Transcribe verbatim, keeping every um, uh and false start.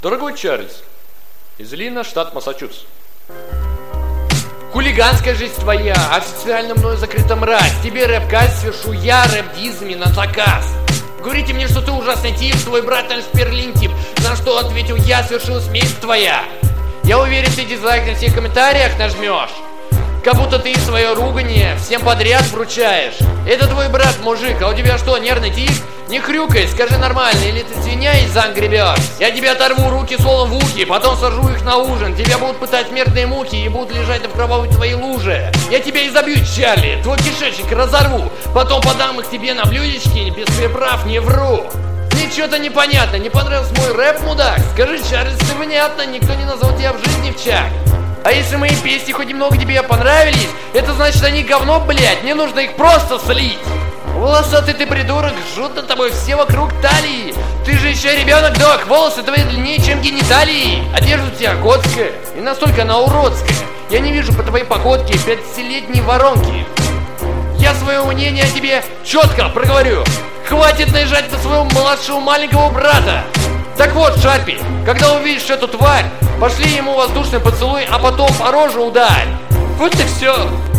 Дорогой Чарльз, из Лина, штат Массачусетс. Хулиганская жизнь твоя, официально мною закрыта мразь. Тебе рэп-каст свершу я, рэп-дизами на заказ. Говорите мне, что ты ужасный тип, твой брат наш перлин тип. На что ответил я, свершилась месть твоя. Я уверен, ты дизлайк на всех комментариях нажмешь, как будто ты свое ругание всем подряд вручаешь. Это твой брат, мужик, а у тебя что, нервный тик? Не хрюкай, скажи нормально, или ты свинья из Angry Birds? Я тебе оторву руки солом в ухи, потом сажу их на ужин. Тебя будут пытать смертные муки и будут лежать в кровавой твоей луже. Я тебя изобью, Чарли, твой кишечник разорву, потом подам их тебе на блюдечке, без приправ не вру. Ничего-то непонятно, не понравился мой рэп, мудак? Скажи, Чарльз, ты внятно, никто не назвал тебя в жизни в чак. А если мои песни хоть немного тебе понравились, это значит они говно, блять, мне нужно их просто слить. Волосатый ты придурок, жжут над тобой все вокруг талии. Ты же еще ребенок, док, волосы твои длиннее, чем гениталии. Одежда у тебя готская, и настолько она уродская. Я не вижу по твоей походке пятидесятилетней воронки. Я свое мнение о тебе четко проговорю. Хватит наезжать на своего младшего маленького брата. Так вот, Шарпи, когда увидишь эту тварь, пошли ему воздушный поцелуй, а потом по роже ударь. Вот и все.